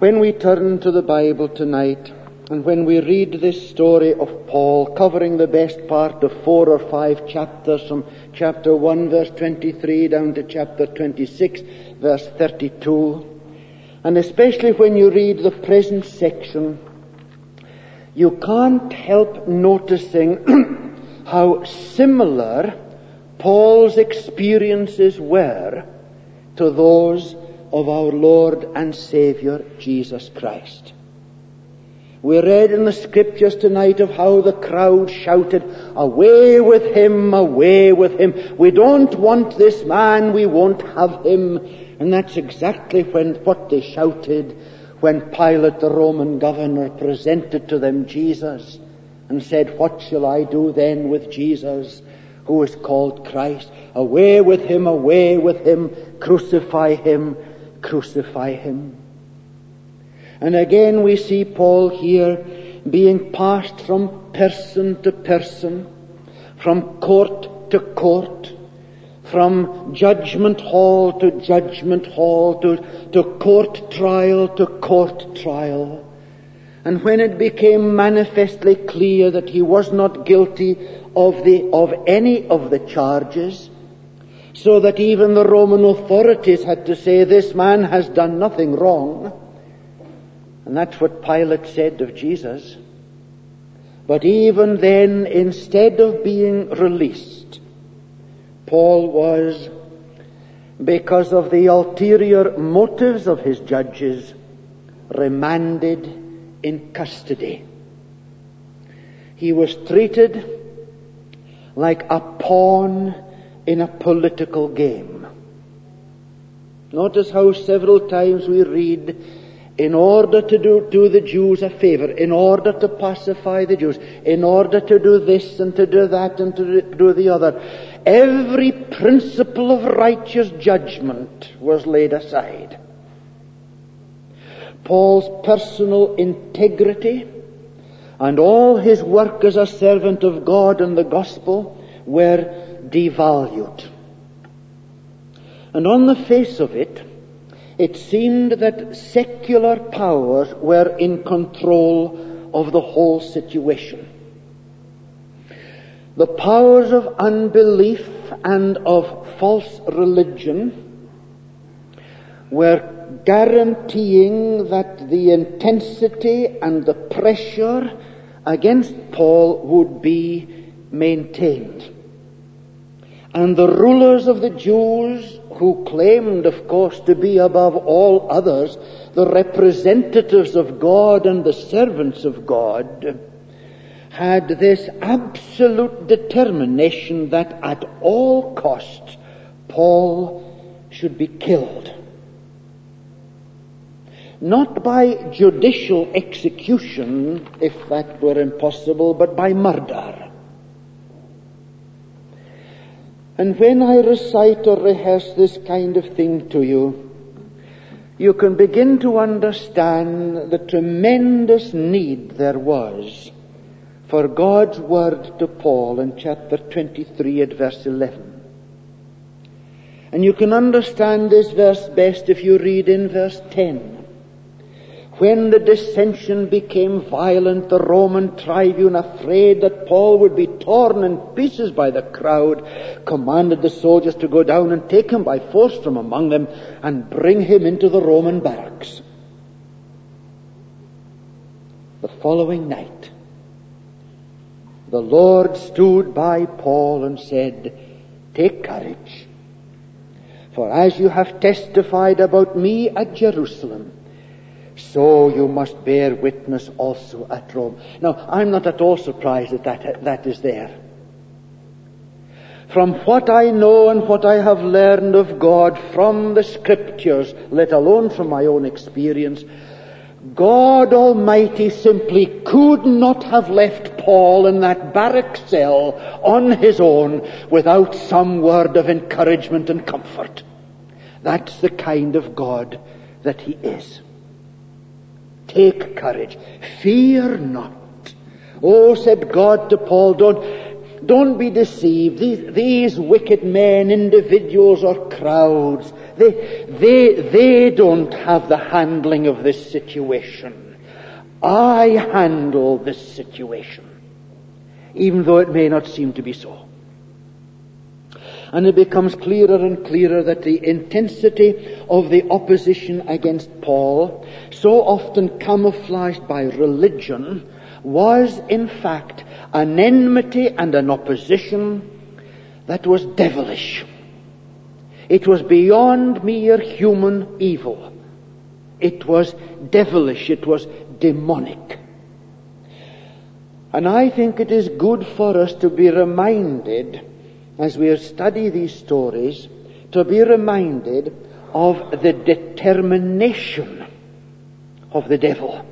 When we turn to the Bible tonight, and when we read this story of Paul, covering the best part of 4 or 5 chapters, from chapter 1, verse 23, down to chapter 26, verse 32, and especially when you read the present section, you can't help noticing how similar Paul's experiences were to those of our Lord and Savior Jesus Christ. We read in the scriptures tonight of how the crowd shouted, "Away with him, away with him. We don't want this man, we won't have him." And that's exactly what they shouted when Pilate, the Roman governor, presented to them Jesus and said, "What shall I do then with Jesus, who is called Christ? Away with him, crucify him, crucify him." And again we see Paul here being passed from person to person, from court to court, from judgment hall to judgment hall, to court trial to court trial. And when it became manifestly clear that he was not guilty of any of the charges, so that even the Roman authorities had to say, "This man has done nothing wrong." And that's what Pilate said of Jesus. But even then, instead of being released, Paul was, because of the ulterior motives of his judges, remanded in custody. He was treated like a pawn in a political game. Notice how several times we read, in order to do the Jews a favor, in order to pacify the Jews, in order to do this and to do that and to do the other, every principle of righteous judgment was laid aside. Paul's personal integrity and all his work as a servant of God and the gospel were devalued. And on the face of it, it seemed that secular powers were in control of the whole situation. The powers of unbelief and of false religion were guaranteeing that the intensity and the pressure against Paul would be maintained. And the rulers of the Jews, who claimed, of course, to be above all others the representatives of God and the servants of God, had this absolute determination that at all costs Paul should be killed. Not by judicial execution, if that were impossible, but by murder. And when I recite or rehearse this kind of thing to you, you can begin to understand the tremendous need there was for God's word to Paul in chapter 23 at verse 11. And you can understand this verse best if you read in verse 10. When the dissension became violent, the Roman tribune, afraid that Paul would be torn in pieces by the crowd, commanded the soldiers to go down and take him by force from among them and bring him into the Roman barracks. The following night, the Lord stood by Paul and said, "Take courage, for as you have testified about me at Jerusalem, so you must bear witness also at Rome." Now, I'm not at all surprised that is there. From what I know and what I have learned of God from the Scriptures, let alone from my own experience, God Almighty simply could not have left Paul in that barrack cell on his own without some word of encouragement and comfort. That's the kind of God that he is. Take courage. Fear not. Oh, said God to Paul, don't be deceived. These wicked men, individuals or crowds, they don't have the handling of this situation. I handle this situation, even though it may not seem to be so. And it becomes clearer and clearer that the intensity of the opposition against Paul, so often camouflaged by religion, was in fact an enmity and an opposition that was devilish. It was beyond mere human evil. It was devilish. It was demonic. And I think it is good for us to be reminded, as we study these stories, to be reminded of the determination of the devil.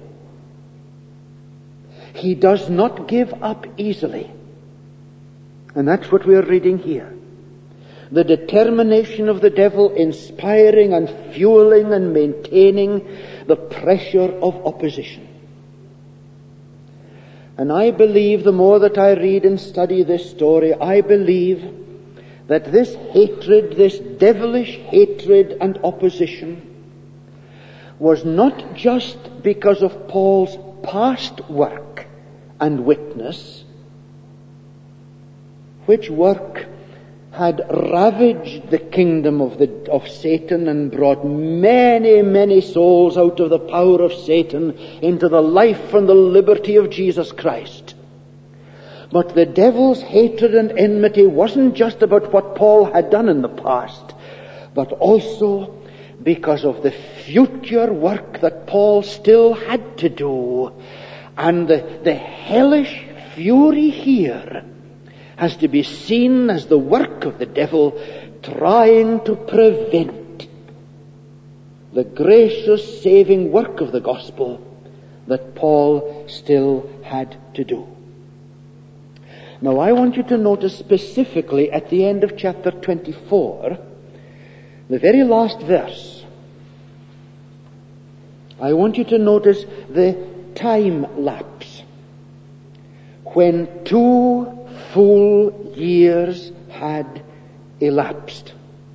He does not give up easily. And that's what we are reading here. The determination of the devil inspiring and fueling and maintaining the pressure of opposition. And I believe, the more that I read and study this story, I believe that this hatred, this devilish hatred and opposition, was not just because of Paul's past work and witness, which work had ravaged the kingdom of Satan and brought many, many souls out of the power of Satan into the life and the liberty of Jesus Christ. But the devil's hatred and enmity wasn't just about what Paul had done in the past, but also because of the future work that Paul still had to do. And the hellish fury here has to be seen as the work of the devil trying to prevent the gracious saving work of the gospel that Paul still had to do. Now I want you to notice specifically at the end of chapter 24, the very last verse. I want you to notice the time lapse. When 2 full years had elapsed.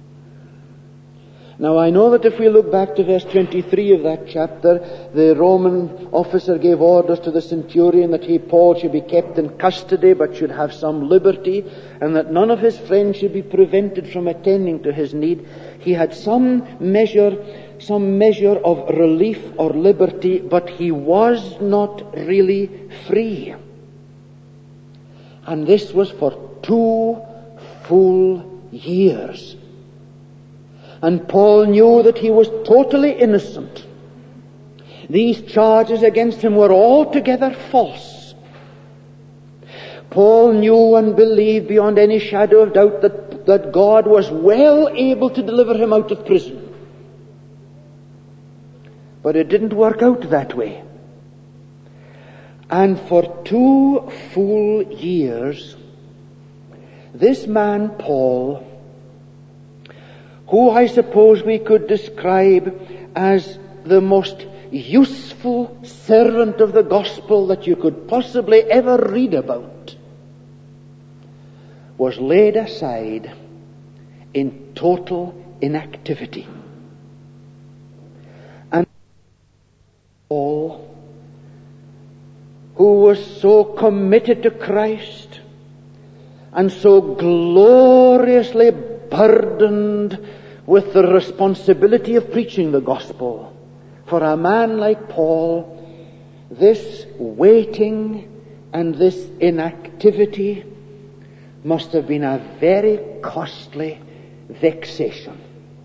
Now I know that if we look back to verse 23 of that chapter, the Roman officer gave orders to the centurion that Paul should be kept in custody but should have some liberty, and that none of his friends should be prevented from attending to his need. He had some measure of relief or liberty, but he was not really free. And this was for 2 full years. And Paul knew that he was totally innocent. These charges against him were altogether false. Paul knew and believed beyond any shadow of doubt that God was well able to deliver him out of prison. But it didn't work out that way. And for 2 full years, this man Paul, who I suppose we could describe as the most useful servant of the gospel that you could possibly ever read about, was laid aside in total inactivity. And Paul, who was so committed to Christ and so gloriously burdened with the responsibility of preaching the gospel, for a man like Paul, this waiting and this inactivity must have been a very costly vexation.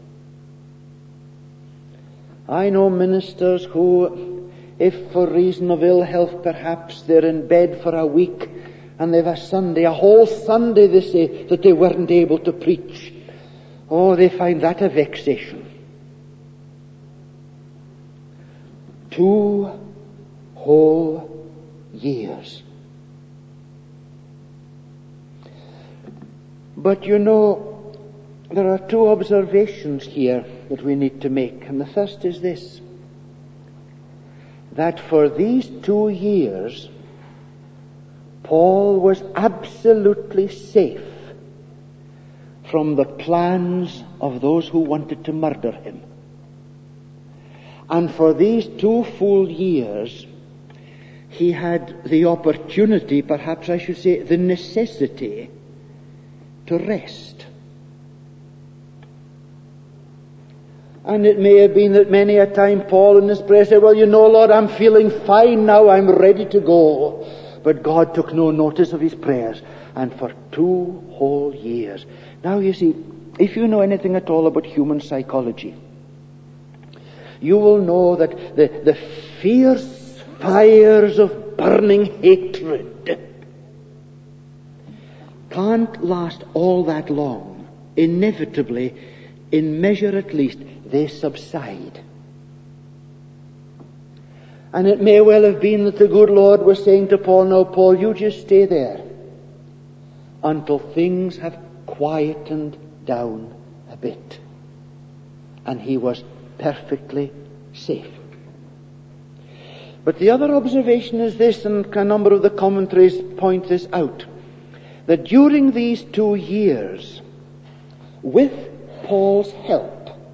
I know ministers who, if for reason of ill health perhaps, they're in bed for a week and they've a whole Sunday they say that they weren't able to preach. Oh, they find that a vexation. 2 whole years. But you know, there are 2 observations here that we need to make. And the first is this: that for these 2 years, Paul was absolutely safe from the plans of those who wanted to murder him. And for these 2 full years, he had the opportunity, perhaps I should say the necessity, to rest. And it may have been that many a time Paul in his prayer said, well, you know, Lord, I'm feeling fine now, I'm ready to go. But God took no notice of his prayers. And for 2 whole years. Now you see, if you know anything at all about human psychology, you will know that the fierce fires of burning hatred can't last all that long. Inevitably, in measure at least, they subside. And it may well have been that the good Lord was saying to Paul, now Paul, you just stay there until things have quietened down a bit. And he was perfectly safe. But the other observation is this, and a number of the commentaries point this out, that during these 2 years, with Paul's help,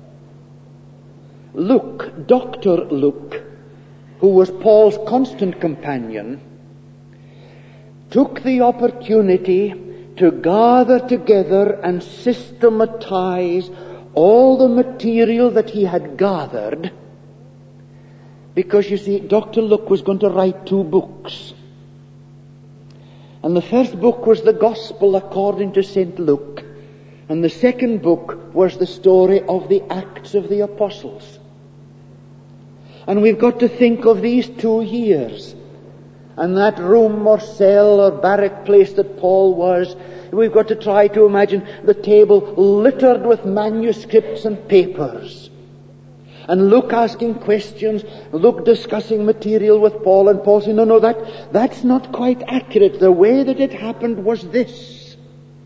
Luke, Dr. Luke, who was Paul's constant companion, took the opportunity to gather together and systematize all the material that he had gathered, because you see, Dr. Luke was going to write 2 books. And the first book was the Gospel according to St. Luke, and the second book was the story of the Acts of the Apostles. And we've got to think of these 2 years, and that room or cell or barrack place that Paul was. We've got to try to imagine the table littered with manuscripts and papers. And Luke asking questions, Luke discussing material with Paul, and Paul saying, no, that's not quite accurate. The way that it happened was this.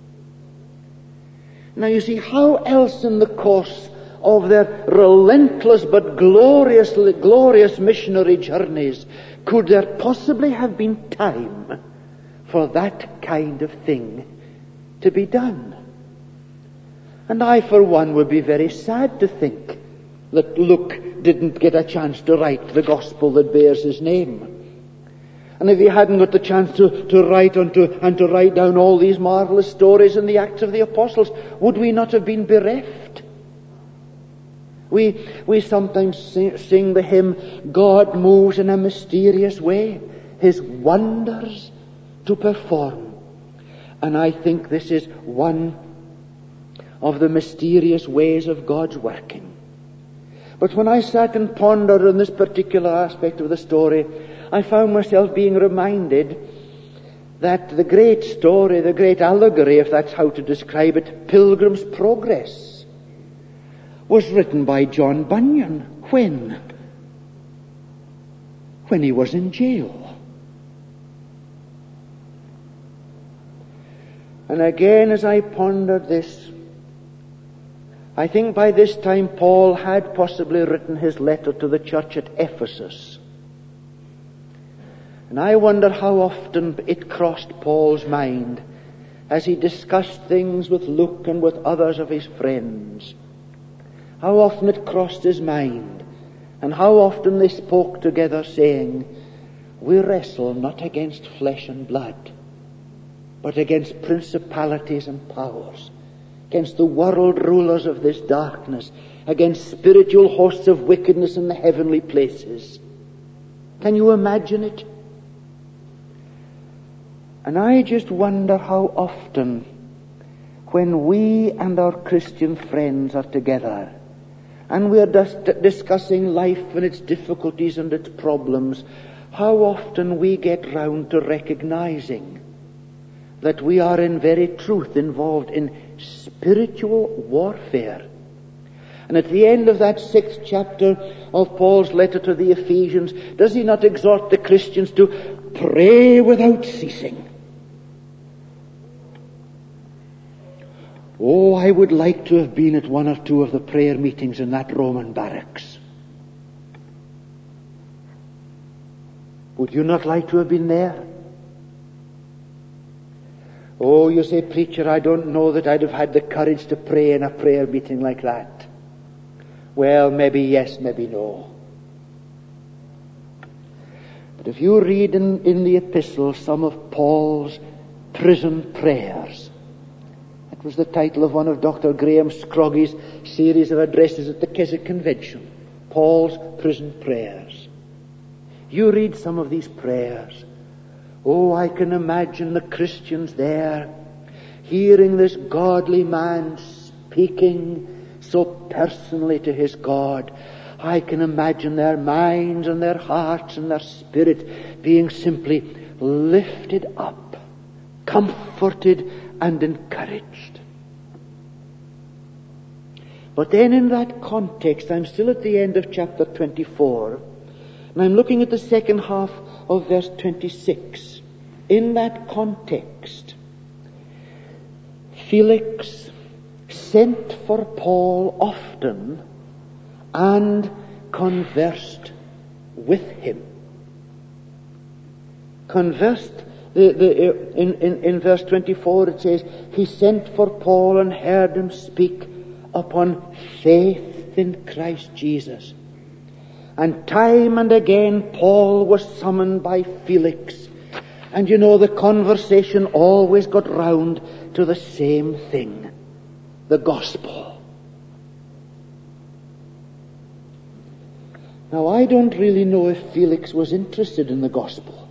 Now you see, how else in the course of their relentless but glorious missionary journeys could there possibly have been time for that kind of thing to be done? And I, for one, would be very sad to think that Luke didn't get a chance to write the gospel that bears his name. And if he hadn't got the chance to write and to write down all these marvelous stories in the Acts of the Apostles, would we not have been bereft? We sometimes sing the hymn, God moves in a mysterious way, his wonders to perform. And I think this is one of the mysterious ways of God's working. But when I sat and pondered on this particular aspect of the story, I found myself being reminded that the great story, the great allegory, if that's how to describe it, Pilgrim's Progress, was written by John Bunyan. When? When he was in jail. And again, as I pondered this, I think by this time Paul had possibly written his letter to the church at Ephesus. And I wonder how often it crossed Paul's mind as he discussed things with Luke and with others of his friends. How often it crossed his mind, and how often they spoke together saying, we wrestle not against flesh and blood, but against principalities and powers, against the world rulers of this darkness, against spiritual hosts of wickedness in the heavenly places. Can you imagine it? And I just wonder how often, when we and our Christian friends are together, and we are discussing life and its difficulties and its problems, how often we get round to recognizing that we are in very truth involved in spiritual warfare. And at the end of that 6th chapter of Paul's letter to the Ephesians, does he not exhort the Christians to pray without ceasing? Oh, I would like to have been at 1 or 2 of the prayer meetings in that Roman barracks. Would you not like to have been there? Oh, you say, preacher, I don't know that I'd have had the courage to pray in a prayer meeting like that. Well, maybe yes, maybe no. But if you read in the epistle some of Paul's prison prayers, that was the title of one of Dr. Graham Scroggy's series of addresses at the Keswick Convention, Paul's prison prayers. You read some of these prayers. Oh, I can imagine the Christians there, hearing this godly man speaking so personally to his God. I can imagine their minds and their hearts and their spirit being simply lifted up, comforted and encouraged. But then in that context, I'm still at the end of chapter 24, and I'm looking at the second half of verse 26. In that context, Felix sent for Paul often and conversed with him. Conversed, in verse 24 it says, he sent for Paul and heard him speak upon faith in Christ Jesus. And time and again Paul was summoned by Felix. And you know, the conversation always got round to the same thing, the gospel. Now, I don't really know if Felix was interested in the gospel.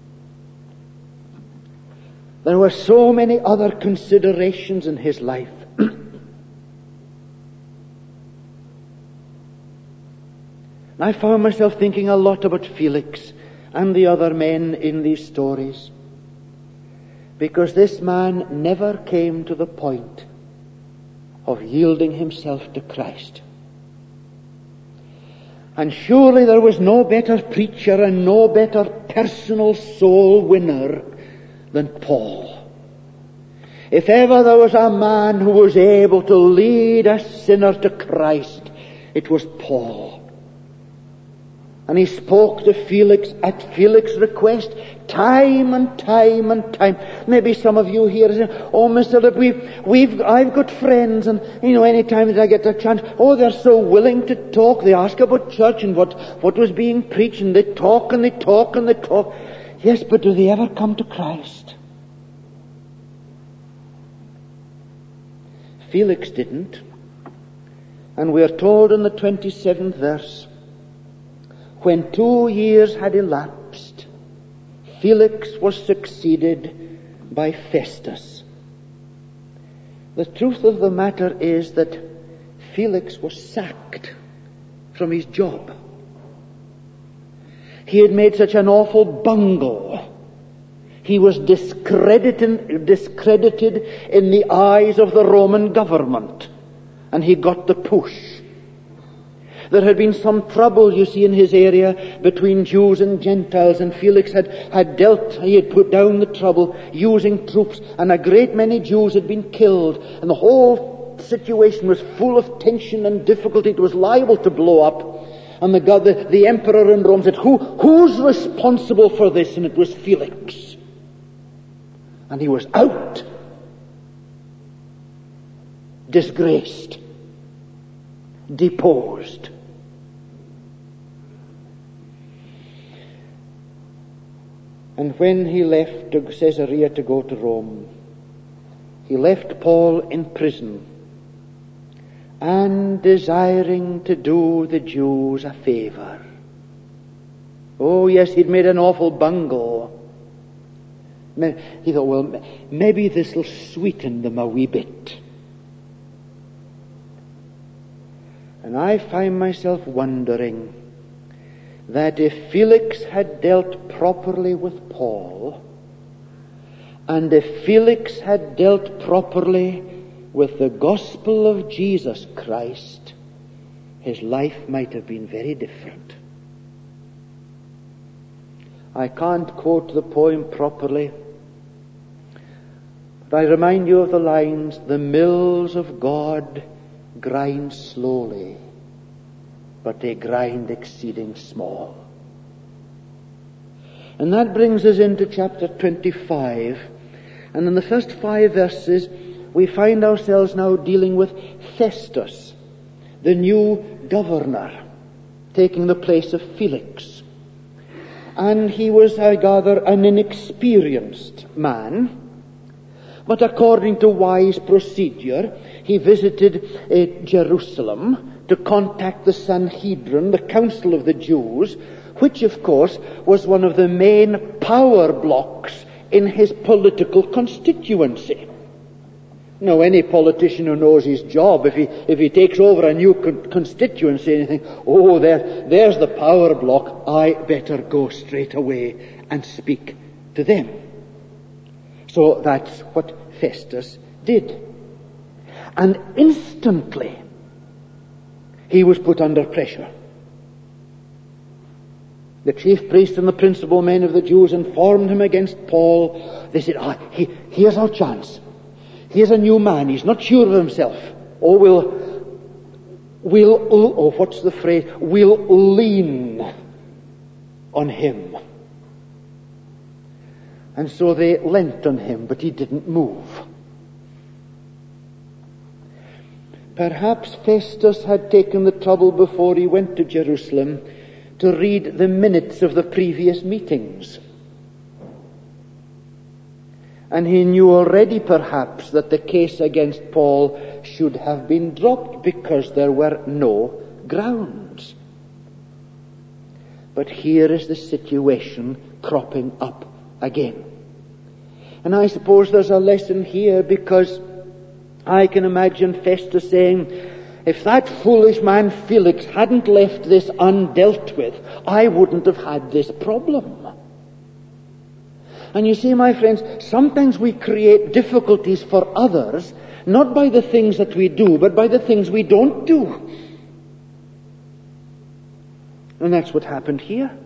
There were so many other considerations in his life. I found myself thinking a lot about Felix and the other men in these stories, because this man never came to the point of yielding himself to Christ. And surely there was no better preacher and no better personal soul winner than Paul. If ever there was a man who was able to lead a sinner to Christ, it was Paul. And he spoke to Felix at Felix's request time and time and time. Maybe some of you here say, oh, Mr. Lipp, I've got friends, and any time that I get a chance, oh, they're so willing to talk. They ask about church and what was being preached, and they talk and they talk and they talk. Yes, but do they ever come to Christ? Felix didn't. And we are told in the 27th verse, when 2 years had elapsed, Felix was succeeded by Festus. The truth of the matter is that Felix was sacked from his job. He had made such an awful bungle. He was discredited in the eyes of the Roman government, and he got the push. There had been some trouble, you see, in his area between Jews and Gentiles, and Felix he had put down the trouble using troops, and a great many Jews had been killed, and the whole situation was full of tension and difficulty. It was liable to blow up. And the emperor in Rome said, who's responsible for this? And it was Felix. And he was out. Disgraced. Deposed. And when he left Caesarea to go to Rome, he left Paul in prison, and desiring to do the Jews a favor. Oh yes, he'd made an awful bungle. He thought, well, maybe this'll sweeten them a wee bit. And I find myself wondering that if Felix had dealt properly with Paul, and if Felix had dealt properly with the gospel of Jesus Christ, his life might have been very different. I can't quote the poem properly, but I remind you of the lines, the mills of God grind slowly, but they grind exceeding small. And that brings us into chapter 25, And in the first 5 verses, we find ourselves now dealing with Festus, the new governor, taking the place of Felix. And he was, I gather, an inexperienced man. But according to wise procedure, he visited Jerusalem to contact the Sanhedrin, the Council of the Jews, which, of course, was one of the main power blocks in his political constituency. Now, any politician who knows his job, if he takes over a new constituency and you think, oh, there's the power block, I better go straight away and speak to them. So that's what Festus did. And instantly, he was put under pressure. The chief priest and the principal men of the Jews informed him against Paul. They said, here's our chance. Here's a new man. He's not sure of himself. We'll lean on him. And so they leant on him, but he didn't move. Perhaps Festus had taken the trouble before he went to Jerusalem to read the minutes of the previous meetings. And he knew already perhaps that the case against Paul should have been dropped because there were no grounds. But here is the situation cropping up again. And I suppose there's a lesson here, because I can imagine Festus saying, if that foolish man Felix hadn't left this undealt with, I wouldn't have had this problem. And you see, my friends, sometimes we create difficulties for others, not by the things that we do, but by the things we don't do. And that's what happened here.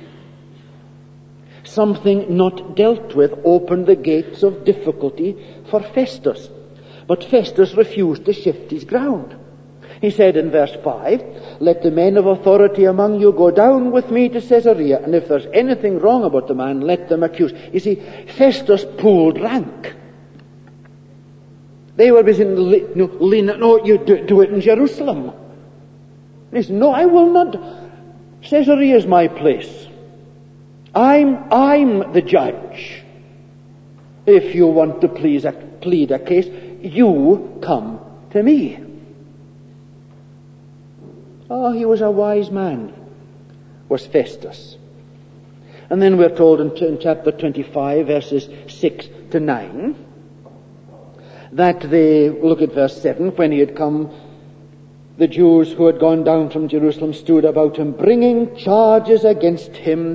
Something not dealt with opened the gates of difficulty for Festus. But Festus refused to shift his ground. He said in verse 5, let the men of authority among you go down with me to Caesarea, and if there's anything wrong about the man, let them accuse. You see, Festus pulled rank. They were busy, no, you do it in Jerusalem. He said, no, I will not. Caesarea is my place. I'm the judge. If you want to plead a case, you come to me. Oh, he was a wise man, was Festus. And then we're told in chapter 25, verses 6 to 9, that look at verse 7, when he had come, the Jews who had gone down from Jerusalem stood about him, bringing against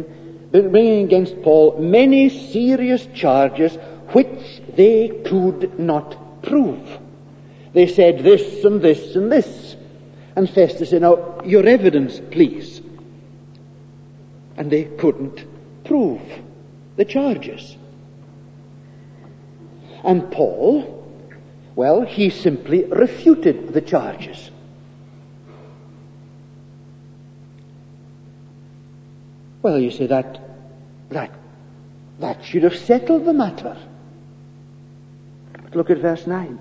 Paul many serious charges which they could not prove. They said this and this and this. And Festus said, now, your evidence, please. And they couldn't prove the charges. And Paul, well, he simply refuted the charges. Well, you say that should have settled the matter. But look at verse 9.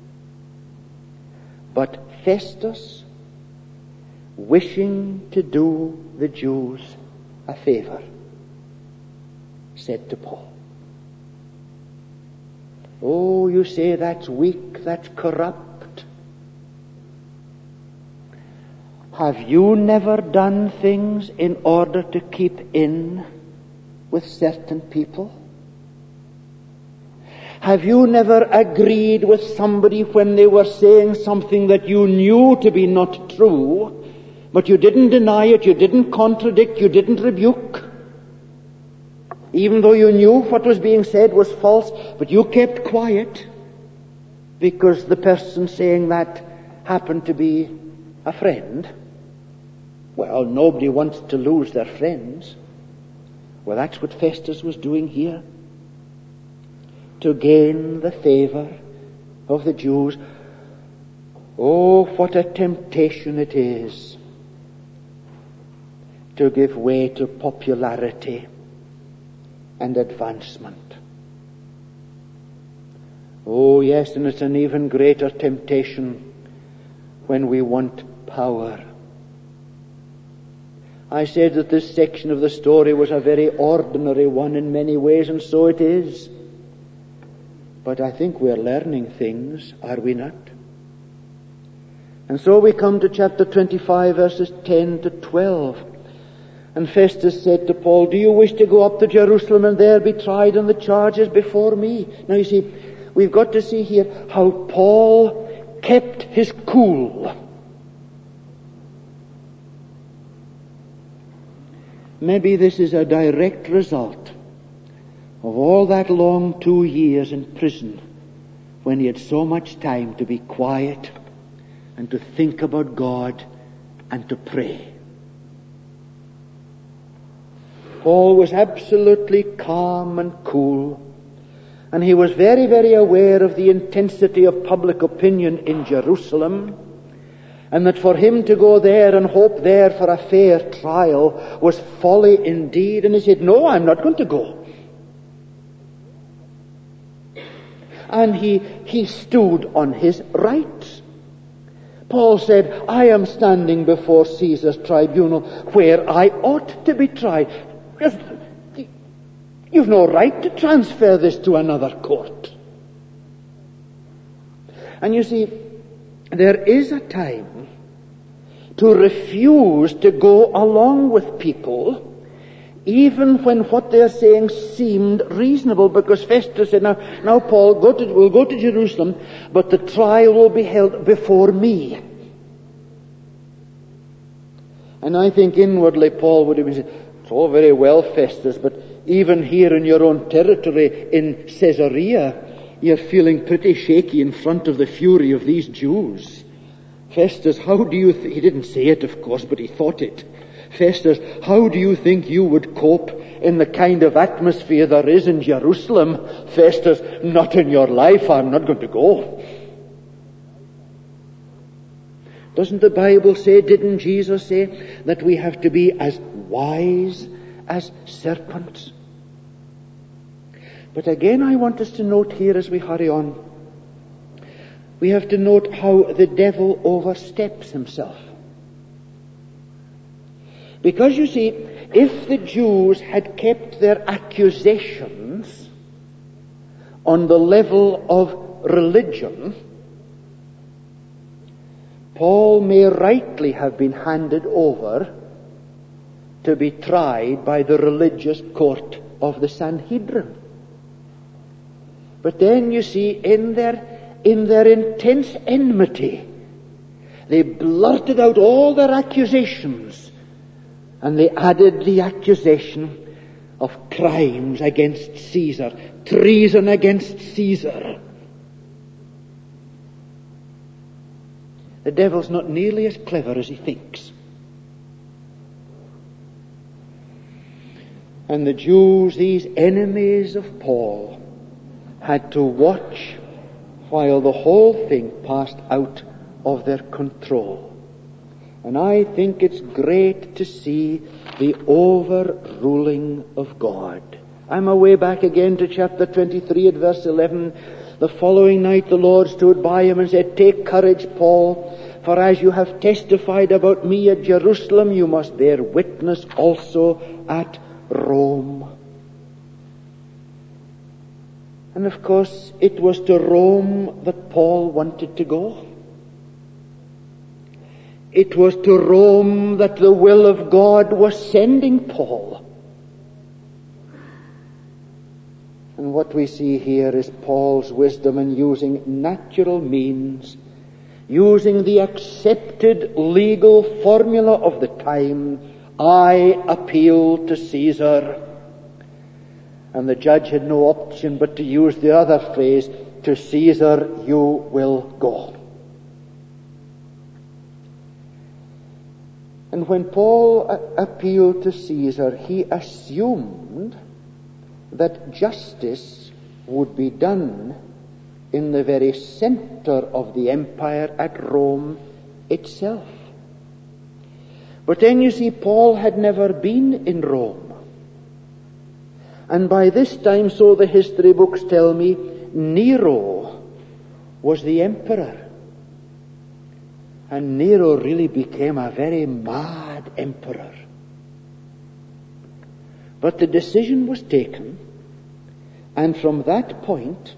But Festus, wishing to do the Jews a favor, said to Paul, oh, you say that's weak, that's corrupt. Have you never done things in order to keep in with certain people? Have you never agreed with somebody when they were saying something that you knew to be not true, but you didn't deny it, you didn't contradict, you didn't rebuke? Even though you knew what was being said was false, but you kept quiet because the person saying that happened to be a friend. Well, nobody wants to lose their friends. Well, that's what Festus was doing here. To gain the favor of the Jews. Oh, what a temptation it is to give way to popularity and advancement. Oh yes, and it's an even greater temptation when we want power. I said that this section of the story was a very ordinary one in many ways, and so it is. But I think we're learning things, are we not? And so we come to chapter 25, verses 10 to 12. And Festus said to Paul, "Do you wish to go up to Jerusalem and there be tried on the charges before me?" Now you see, we've got to see here how Paul kept his cool. Maybe this is a direct result of all that long 2 years in prison when he had so much time to be quiet and to think about God and to pray. Paul was absolutely calm and cool, and he was very, very aware of the intensity of public opinion in Jerusalem, and that for him to go there and hope there for a fair trial was folly indeed. And he said, "No, I'm not going to go." And he stood on his rights. Paul said, "I am standing before Caesar's tribunal where I ought to be tried." You've no right to transfer this to another court. And you see, there is a time to refuse to go along with people, even when what they're saying seemed reasonable, because Festus said, now Paul, we'll go to Jerusalem, but the trial will be held before me. And I think inwardly Paul would have said, "It's all very well, Festus, but even here in your own territory in Caesarea, you're feeling pretty shaky in front of the fury of these Jews. Festus, how do you he didn't say it, of course, but he thought it. Festus, how do you think you would cope in the kind of atmosphere there is in Jerusalem?" Festus, "Not in your life, I'm not going to go." Doesn't the Bible say, didn't Jesus say, that we have to be as wise as serpents? But again, I want us to note here as we hurry on, we have to note how the devil oversteps himself. Because you see, if the Jews had kept their accusations on the level of religion, Paul may rightly have been handed over to be tried by the religious court of the Sanhedrin. But then you see, in their intense enmity, they blurted out all their accusations, and they added the accusation of crimes against Caesar, treason against Caesar. The devil's not nearly as clever as he thinks. And the Jews, these enemies of Paul, had to watch while the whole thing passed out of their control. And I think it's great to see the overruling of God. I'm away back again to chapter 23 at verse 11. The following night the Lord stood by him and said, "Take courage, Paul, for as you have testified about me at Jerusalem, you must bear witness also at Rome." And of course, it was to Rome that Paul wanted to go. It was to Rome that the will of God was sending Paul. And what we see here is Paul's wisdom in using natural means, using the accepted legal formula of the time, "I appeal to Caesar." And the judge had no option but to use the other phrase, "To Caesar you will go." And when Paul appealed to Caesar, he assumed that justice would be done in the very center of the empire at Rome itself. But then you see, Paul had never been in Rome. And by this time, so the history books tell me, Nero was the emperor. And Nero really became a very mad emperor. But the decision was taken, and from that point,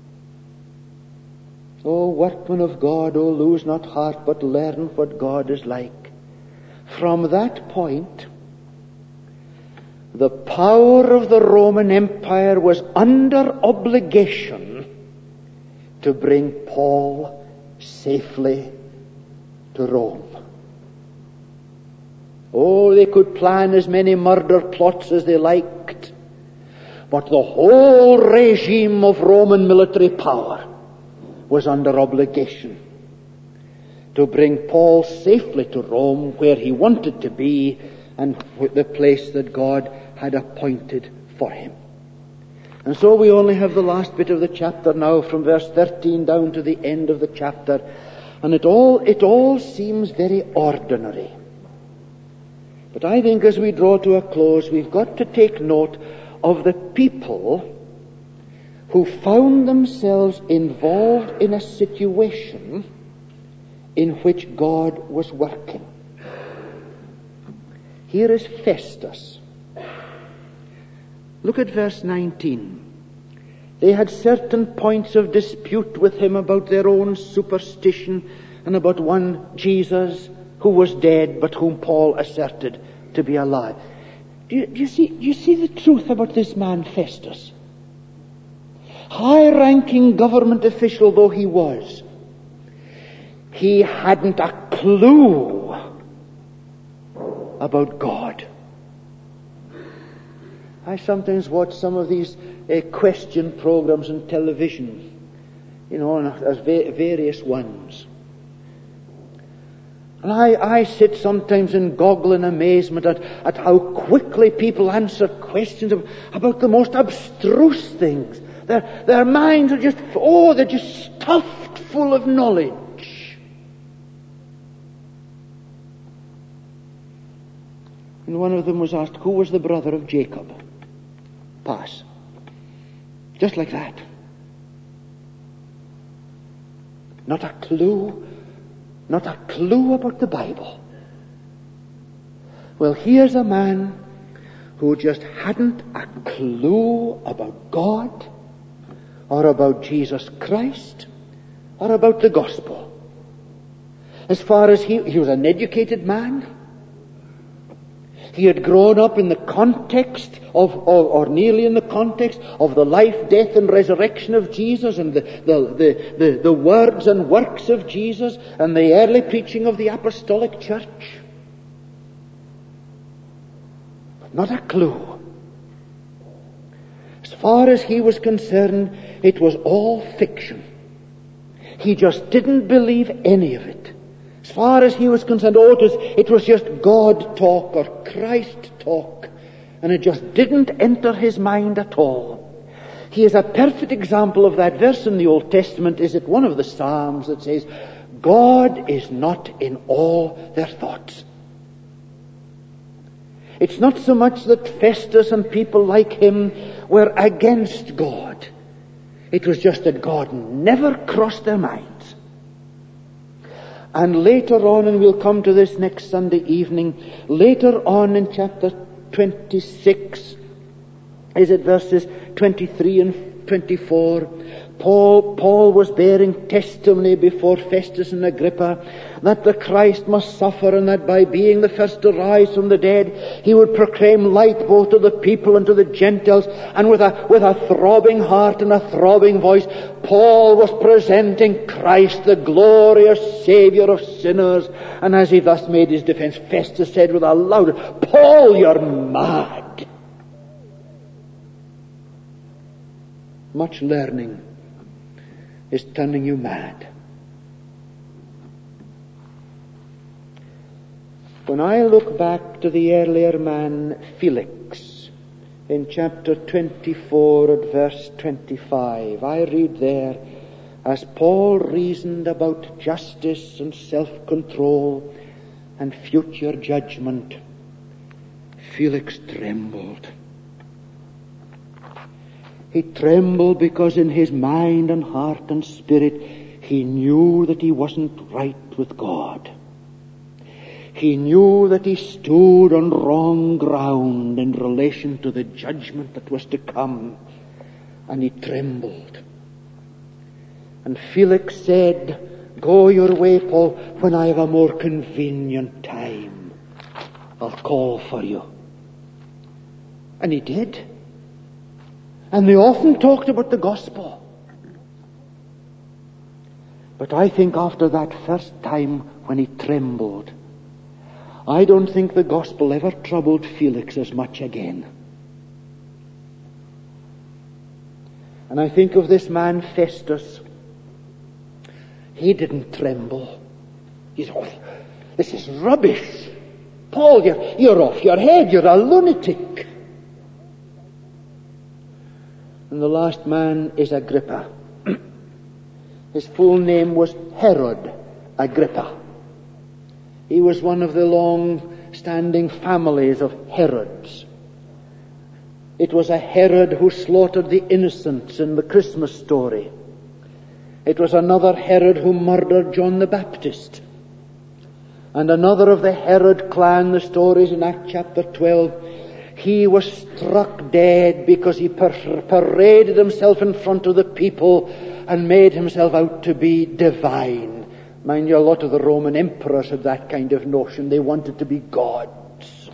O workman of God, O lose not heart, but learn what God is like. From that point, the power of the Roman Empire was under obligation to bring Paul safely to Rome. Oh, they could plan as many murder plots as they liked, but the whole regime of Roman military power was under obligation to bring Paul safely to Rome, where he wanted to be and the place that God had appointed for him. And so we only have the last bit of the chapter now, from verse 13 down to the end of the chapter, and it all seems very ordinary. But I think as we draw to a close, we've got to take note of the people who found themselves involved in a situation in which God was working. Here is Festus. Look at verse 19. They had certain points of dispute with him about their own superstition and about one Jesus who was dead but whom Paul asserted to be alive. Do you see the truth about this man Festus? High-ranking government official though he was, he hadn't a clue about God. I sometimes watch some of these question programs on television, and there's various ones. And I sit sometimes in goggling amazement at how quickly people answer questions about the most abstruse things. Their minds are they're just stuffed full of knowledge. And one of them was asked, who was the brother of Jacob? Pass. Just like that. Not a clue about the Bible. Well, here's a man who just hadn't a clue about God, or about Jesus Christ, or about the gospel. As far as he was an educated man. He had grown up in the context or nearly in the context of the life, death, and resurrection of Jesus, and the words and works of Jesus, and the early preaching of the apostolic church. But not a clue. As far as he was concerned, it was all fiction. He just didn't believe any of it. As far as he was concerned, it was just God talk or Christ talk, and it just didn't enter his mind at all. He is a perfect example of that. Verse in the Old Testament is it one of the Psalms that says, God is not in all their thoughts. It's not so much that Festus and people like him were against God. It was just that God never crossed their minds. And later on, and we'll come to this next Sunday evening, later on in chapter 26, is it verses 23 and 24, Paul was bearing testimony before Festus and Agrippa that the Christ must suffer, and that by being the first to rise from the dead, he would proclaim light both to the people and to the Gentiles. And with a throbbing heart and a throbbing voice, Paul was presenting Christ, the glorious Savior of sinners. And as he thus made his defense, Festus said with a loud, Paul, you're mad. Much learning is turning you mad. When I look back to the earlier man Felix in chapter 24 at verse 25, I read there, as Paul reasoned about justice and self-control and future judgment, Felix trembled. He trembled because in his mind and heart and spirit he knew that he wasn't right with God. He knew that he stood on wrong ground in relation to the judgment that was to come, and he trembled. And Felix said, "Go your way, Paul. When I have a more convenient time, I'll call for you." And he did. And they often talked about the gospel. But I think after that first time when he trembled, I don't think the gospel ever troubled Felix as much again. And I think of this man Festus. He didn't tremble. He said, "Oh, this is rubbish. Paul, you're off your head. You're a lunatic." And the last man is Agrippa. His full name was Herod Agrippa. He was one of the long-standing families of Herods. It was a Herod who slaughtered the innocents in the Christmas story. It was another Herod who murdered John the Baptist. And another of the Herod clan, the stories in Acts chapter 12, he was struck dead because he paraded himself in front of the people and made himself out to be divine. Mind you, a lot of the Roman emperors had that kind of notion. They wanted to be gods.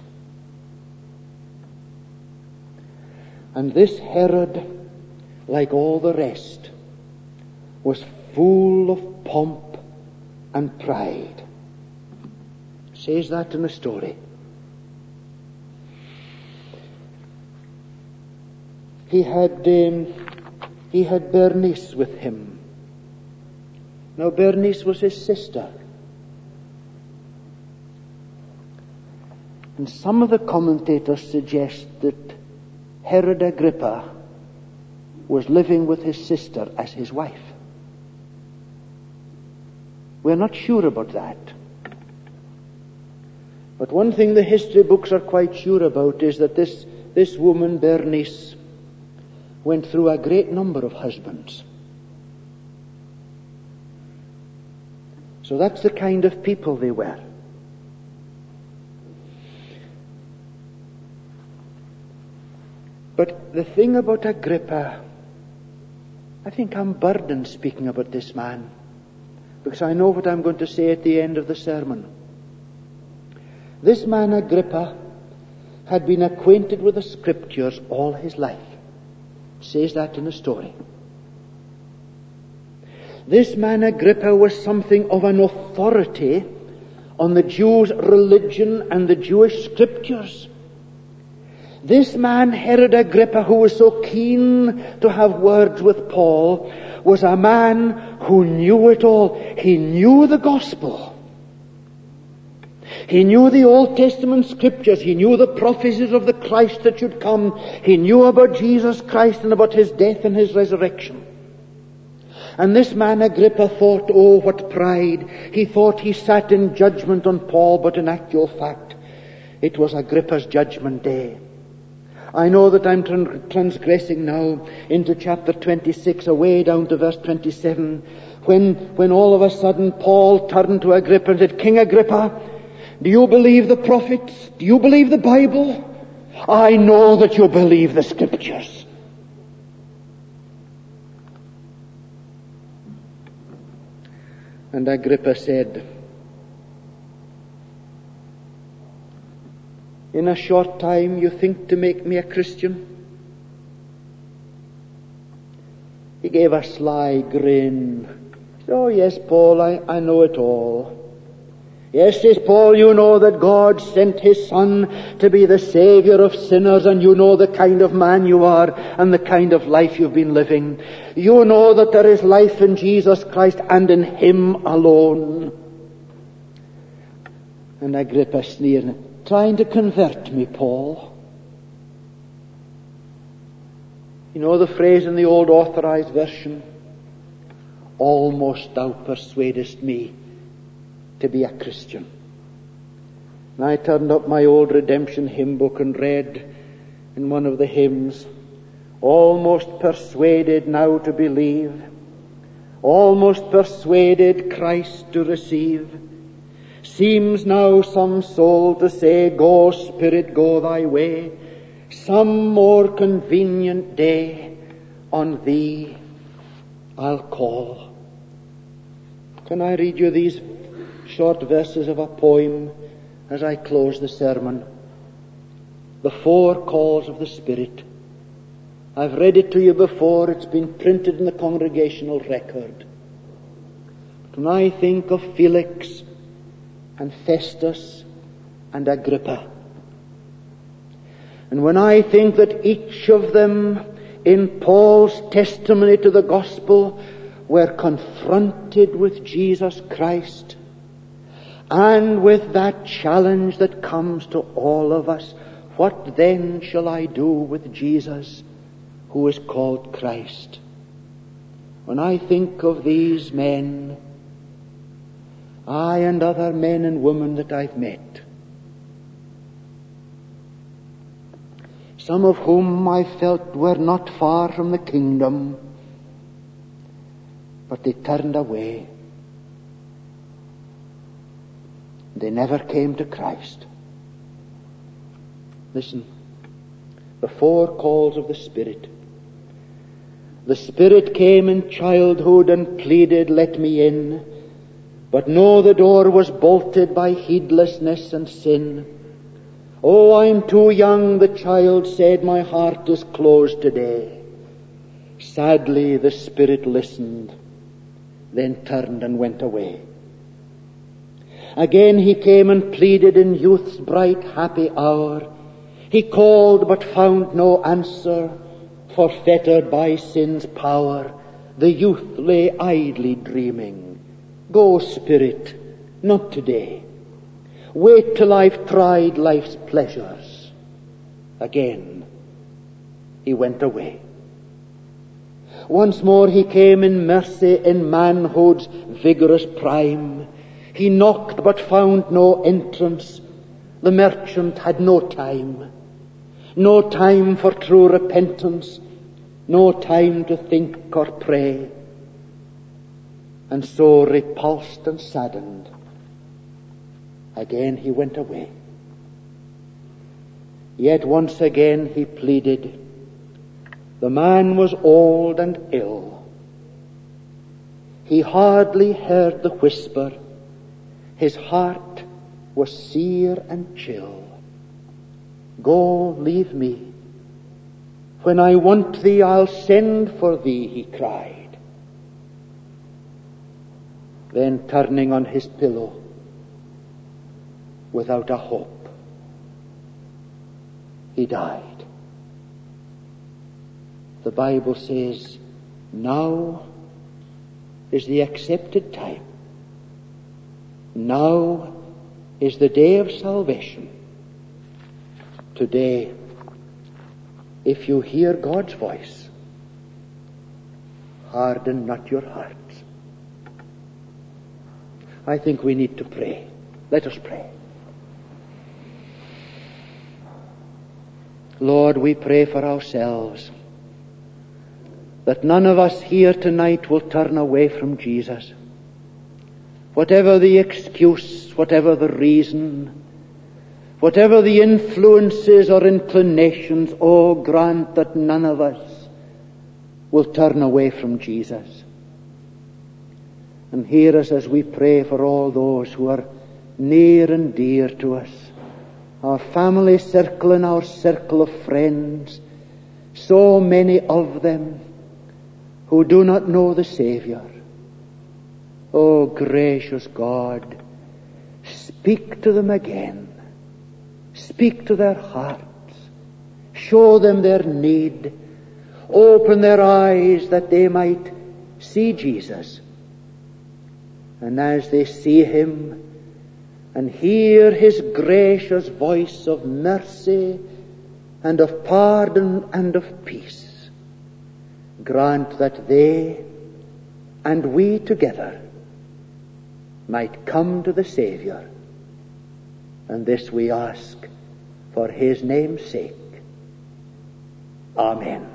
And this Herod, like all the rest, was full of pomp and pride. It says that in the story. He had Bernice with him. Now Bernice was his sister. And some of the commentators suggest that Herod Agrippa was living with his sister as his wife. We're not sure about that. But one thing the history books are quite sure about is that this woman, Bernice, went through a great number of husbands. So that's the kind of people they were. But the thing about Agrippa, I think I'm burdened speaking about this man, because I know what I'm going to say at the end of the sermon. This man Agrippa had been acquainted with the Scriptures all his life. It says that in the story. This man Agrippa was something of an authority on the Jews' religion and the Jewish Scriptures. This man Herod Agrippa, who was so keen to have words with Paul, was a man who knew it all. He knew the gospel. He knew the Old Testament Scriptures. He knew the prophecies of the Christ that should come. He knew about Jesus Christ and about his death and his resurrection. And this man Agrippa thought, oh, what pride. He thought he sat in judgment on Paul, but in actual fact, it was Agrippa's judgment day. I know that I'm transgressing now into chapter 26, away down to verse 27, when all of a sudden Paul turned to Agrippa and said, King Agrippa, do you believe the prophets? Do you believe the Bible? I know that you believe the Scriptures. And Agrippa said, in a short time you think to make me a Christian? He gave a sly grin. He said, oh yes, Paul, I know it all. Yes, says Paul, you know that God sent his Son to be the Savior of sinners, and you know the kind of man you are and the kind of life you've been living. You know that there is life in Jesus Christ and in him alone. And Agrippa sneered, trying to convert me, Paul. You know the phrase in the old Authorized Version? Almost thou persuadest me to be a Christian. And I turned up my old redemption hymn book and read in one of the hymns, almost persuaded now to believe, almost persuaded Christ to receive, seems now some soul to say, Go, Spirit, go thy way, some more convenient day on thee I'll call. Can I read you these short verses of a poem as I close the sermon? The 4 calls of the Spirit. I've read it to you before. It's been printed in the congregational record. But when I think of Felix and Festus and Agrippa, and when I think that each of them in Paul's testimony to the gospel were confronted with Jesus Christ and with that challenge that comes to all of us, what then shall I do with Jesus who is called Christ? When I think of these men, I and other men and women that I've met, some of whom I felt were not far from the kingdom, but they turned away. They never came to Christ. Listen, the 4 calls of the Spirit. The Spirit came in childhood and pleaded, Let me in. But no, the door was bolted by heedlessness and sin. Oh, I'm too young, the child said, my heart is closed today. Sadly, the Spirit listened, then turned and went away. Again he came and pleaded in youth's bright, happy hour. He called but found no answer, for fettered by sin's power, the youth lay idly dreaming. Go, Spirit, not today. Wait till I've tried life's pleasures. Again, he went away. Once more he came in mercy in manhood's vigorous prime. He knocked but found no entrance. The merchant had no time. No time for true repentance. No time to think or pray. And so, repulsed and saddened, again he went away. Yet once again he pleaded. The man was old and ill. He hardly heard the whisper. His heart was sere and chill. Go, leave me. When I want thee, I'll send for thee, he cried. Then turning on his pillow, without a hope, he died. The Bible says, now is the accepted time. Now is the day of salvation. Today, if you hear God's voice, harden not your hearts. I think we need to pray. Let us pray. Lord, we pray for ourselves that none of us here tonight will turn away from Jesus. Whatever the excuse, whatever the reason, whatever the influences or inclinations, oh, grant that none of us will turn away from Jesus. And hear us as we pray for all those who are near and dear to us, our family circle and our circle of friends, so many of them who do not know the Savior. Oh, gracious God, speak to them again. Speak to their hearts. Show them their need. Open their eyes that they might see Jesus. And as they see him and hear his gracious voice of mercy and of pardon and of peace, grant that they and we together might come to the Savior. And this we ask for his name's sake. Amen.